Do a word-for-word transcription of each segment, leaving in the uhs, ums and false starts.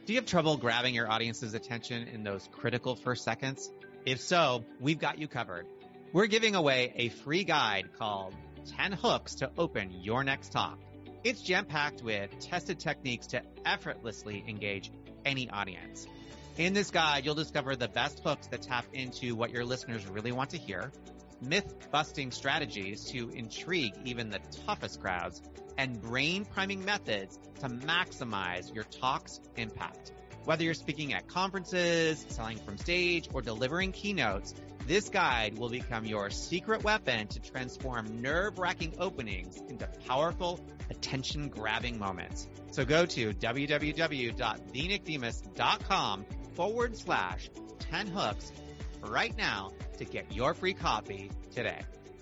Do you have trouble grabbing your audience's attention in those critical first seconds? If so, we've got you covered. We're giving away a free guide called ten hooks to Open Your Next Talk. It's jam-packed with tested techniques to effortlessly engage any audience. In this guide, you'll discover the best hooks that tap into what your listeners really want to hear, myth-busting strategies to intrigue even the toughest crowds, and brain-priming methods to maximize your talk's impact. Whether you're speaking at conferences, selling from stage, or delivering keynotes, this guide will become your secret weapon to transform nerve-wracking openings into powerful, attention-grabbing moments. So go to www.thenickdemus.com forward slash 10 hooks right now to get your free copy today.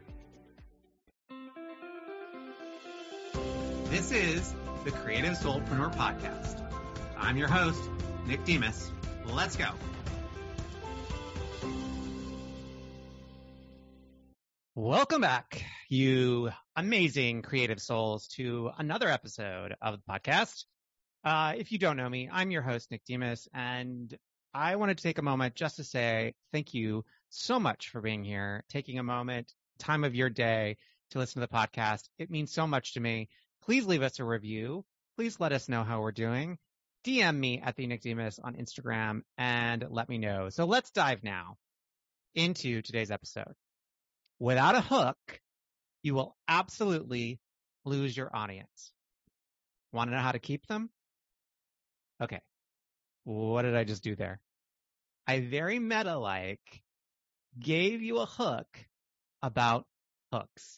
This is the Creative Soulpreneur Podcast. I'm your host, Nick Demus. Let's go. Welcome back, you amazing creative souls, to another episode of the podcast. Uh, if you don't know me, I'm your host, Nick Demus, and I wanted to take a moment just to say thank you so much for being here, taking a moment, time of your day to listen to the podcast. It means so much to me. Please leave us a review. Please let us know how we're doing. D M me at the Nick Demus on Instagram and let me know. So let's dive now into today's episode. Without a hook, you will absolutely lose your audience. Want to know how to keep them? Okay. What did I just do there? I very meta-like gave you a hook about hooks.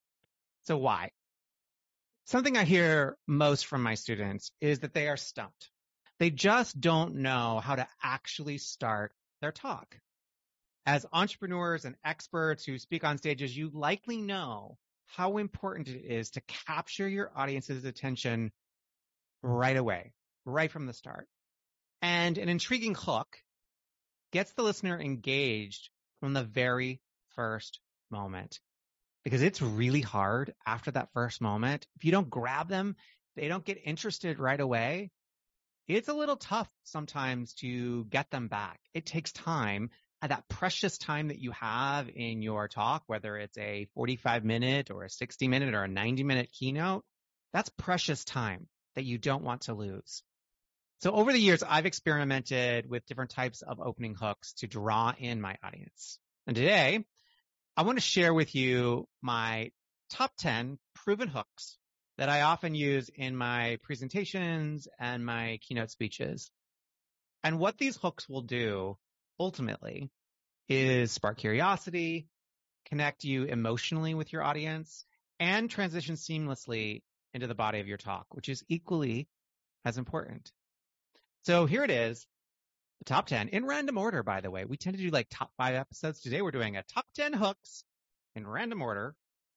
So why? Something I hear most from my students is that they are stumped. They just don't know how to actually start their talk. As entrepreneurs and experts who speak on stages, you likely know how important it is to capture your audience's attention right away, right from the start. And an intriguing hook gets the listener engaged from the very first moment. Because it's really hard after that first moment. If you don't grab them, they don't get interested right away. It's a little tough sometimes to get them back. It takes time. And that precious time that you have in your talk, whether it's a forty-five minute or a sixty minute or a ninety minute keynote, that's precious time that you don't want to lose. So over the years, I've experimented with different types of opening hooks to draw in my audience. And today, I want to share with you my top ten proven hooks that I often use in my presentations and my keynote speeches. And what these hooks will do ultimately is spark curiosity, connect you emotionally with your audience, and transition seamlessly into the body of your talk, which is equally as important. So here it is. The top ten in random order, by the way. We tend to do like top five episodes. Today we're doing a top ten hooks in random order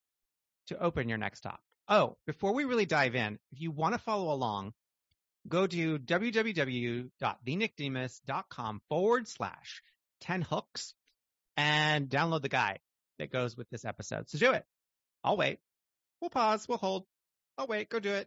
to open your next talk. Oh, before we really dive in, if you want to follow along, go to www.thenickdemus.com forward slash 10 hooks and download the guide that goes with this episode. So do it. I'll wait. We'll pause. We'll hold. I'll wait. Go do it.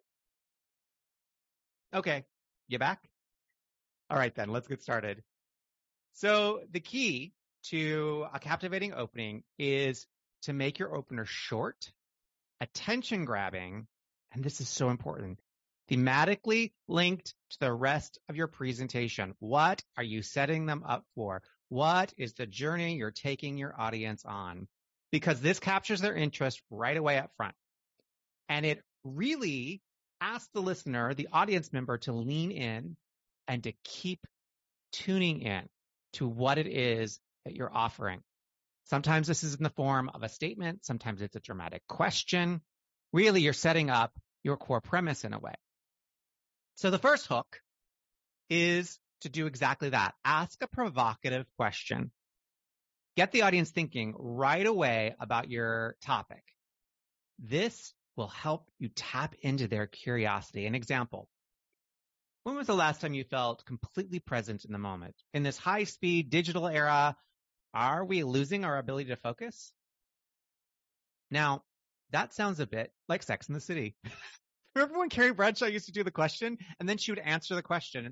Okay. You back? All right, then, let's get started. So the key to a captivating opening is to make your opener short, attention-grabbing, and this is so important, thematically linked to the rest of your presentation. What are you setting them up for? What is the journey you're taking your audience on? Because this captures their interest right away up front. And it really asks the listener, the audience member, to lean in and to keep tuning in to what it is that you're offering. Sometimes this is in the form of a statement. Sometimes it's a dramatic question. Really, you're setting up your core premise in a way. So the first hook is to do exactly that. Ask a provocative question. Get the audience thinking right away about your topic. This will help you tap into their curiosity. An example. When was the last time you felt completely present in the moment? In this high-speed digital era, are we losing our ability to focus? Now, that sounds a bit like Sex and the City. Remember when Carrie Bradshaw used to do the question, and then she would answer the question?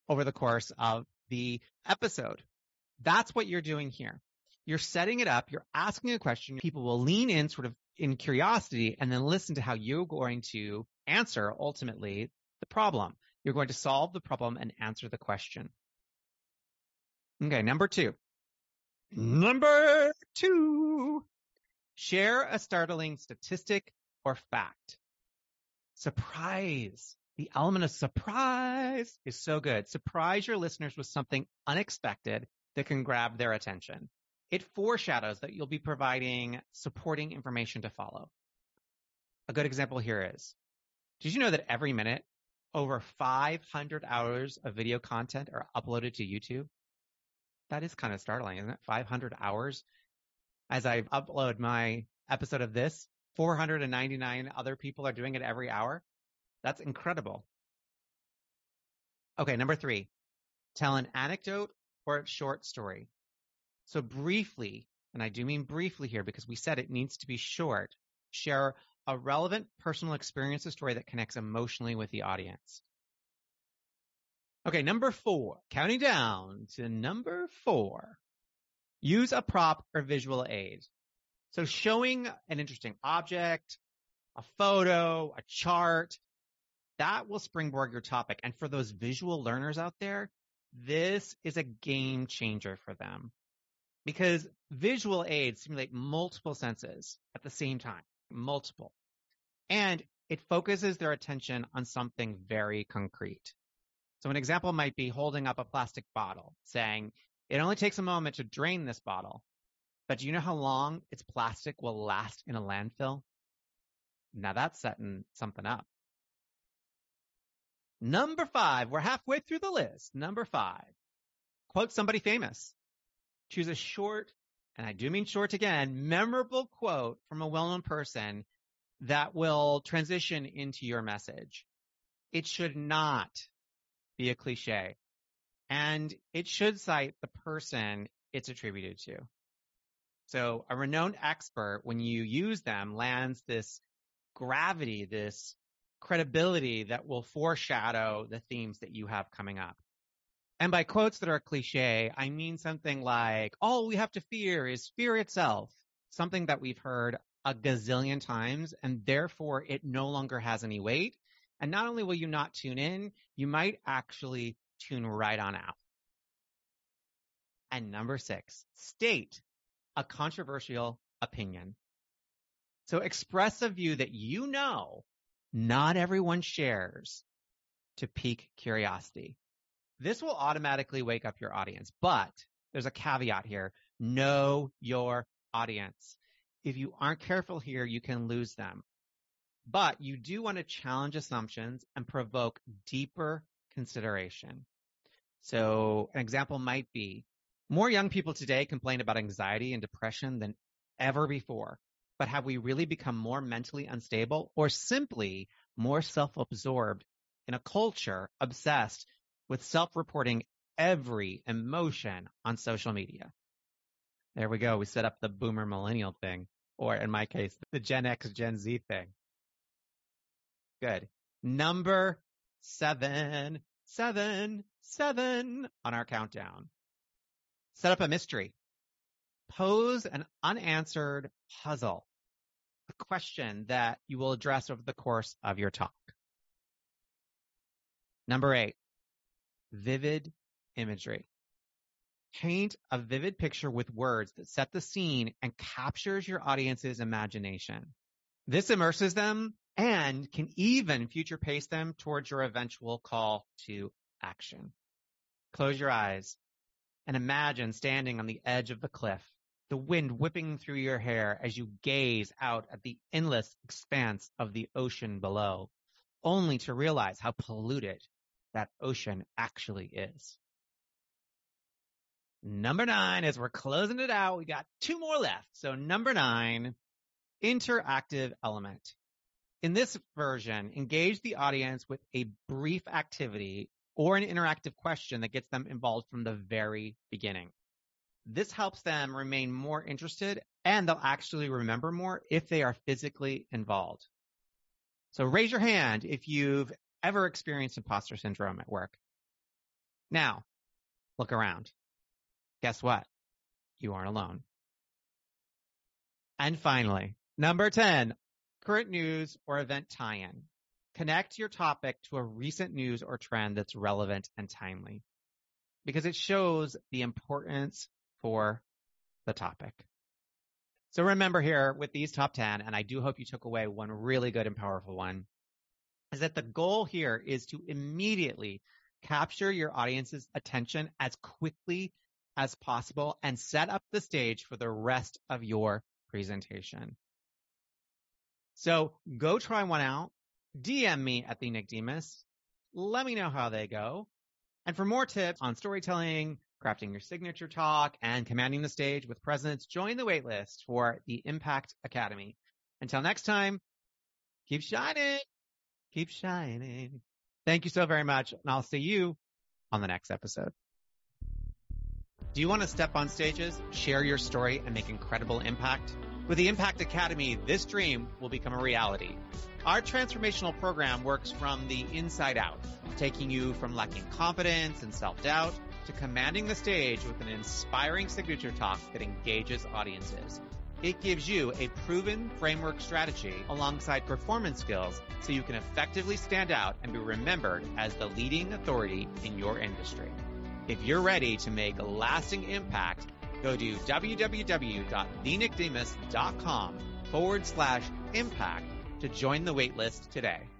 over the course of the episode. That's what you're doing here. You're setting it up. You're asking a question. People will lean in sort of in curiosity and then listen to how you're going to answer ultimately the problem. You're going to solve the problem and answer the question. Okay, number two. Number two. Share a startling statistic or fact. Surprise. The element of surprise is so good. Surprise your listeners with something unexpected that can grab their attention. It foreshadows that you'll be providing supporting information to follow. A good example here is, did you know that every minute, over five hundred hours of video content are uploaded to YouTube? That is kind of startling, isn't it? five hundred hours. As I upload my episode of this, four hundred ninety-nine other people are doing it every hour. That's incredible. Okay, number three, tell an anecdote or a short story. So briefly, and I do mean briefly here because we said it needs to be short, share a relevant personal experience or story that connects emotionally with the audience. Okay, number four, counting down to number four, use a prop or visual aid. So showing an interesting object, a photo, a chart, that will springboard your topic. And for those visual learners out there, this is a game changer for them because visual aids simulate multiple senses at the same time, multiple. And it focuses their attention on something very concrete. So an example might be holding up a plastic bottle, saying, it only takes a moment to drain this bottle, but do you know how long its plastic will last in a landfill? Now that's setting something up. Number five, we're halfway through the list. Number five, quote somebody famous. Choose a short, and I do mean short again, memorable quote from a well-known person that will transition into your message. It should not be a cliche, and it should cite the person it's attributed to. So a renowned expert, when you use them, lands this gravity, this credibility that will foreshadow the themes that you have coming up. And by quotes that are cliche, I mean something like, all we have to fear is fear itself, something that we've heard a gazillion times, and therefore it no longer has any weight. And not only will you not tune in, you might actually tune right on out. And number six, state a controversial opinion. So express a view that you know not everyone shares to pique curiosity. This will automatically wake up your audience, but there's a caveat here. Know your audience. If you aren't careful here, you can lose them. But you do want to challenge assumptions and provoke deeper consideration. So an example might be, more young people today complain about anxiety and depression than ever before. But have we really become more mentally unstable or simply more self-absorbed in a culture obsessed with self-reporting every emotion on social media? There we go. We set up the boomer millennial thing, or in my case, the Gen X, Gen Z thing. Good. Number seven, seven, seven on our countdown. Set up a mystery. Pose an unanswered puzzle, a question that you will address over the course of your talk. Number eight, vivid imagery. Paint a vivid picture with words that set the scene and captures your audience's imagination. This immerses them and can even future pace them towards your eventual call to action. Close your eyes and imagine standing on the edge of the cliff, the wind whipping through your hair as you gaze out at the endless expanse of the ocean below, only to realize how polluted that ocean actually is. Number nine, as we're closing it out, we got two more left. So number nine, interactive element. In this version, engage the audience with a brief activity or an interactive question that gets them involved from the very beginning. This helps them remain more interested, and they'll actually remember more if they are physically involved. So raise your hand if you've ever experienced imposter syndrome at work. Now, look around. Guess what? You aren't alone. And finally, number ten, current news or event tie-in. Connect your topic to a recent news or trend that's relevant and timely, because it shows the importance for the topic. So remember here with these top ten, and I do hope you took away one really good and powerful one, is that the goal here is to immediately capture your audience's attention as quickly as possible and set up the stage for the rest of your presentation. So go try one out. D M me at the Nick Demos. Let me know how they go. And for more tips on storytelling, crafting your signature talk, and commanding the stage with presence, join the waitlist for the Impact Academy. Until next time, keep shining. Keep shining. Thank you so very much, and I'll see you on the next episode. Do you want to step on stages, share your story, and make incredible impact? With the Impact Academy, this dream will become a reality. Our transformational program works from the inside out, taking you from lacking confidence and self-doubt to commanding the stage with an inspiring signature talk that engages audiences. It gives you a proven framework strategy alongside performance skills so you can effectively stand out and be remembered as the leading authority in your industry. If you're ready to make a lasting impact, go to www.thenickdemos.com forward slash impact to join the waitlist today.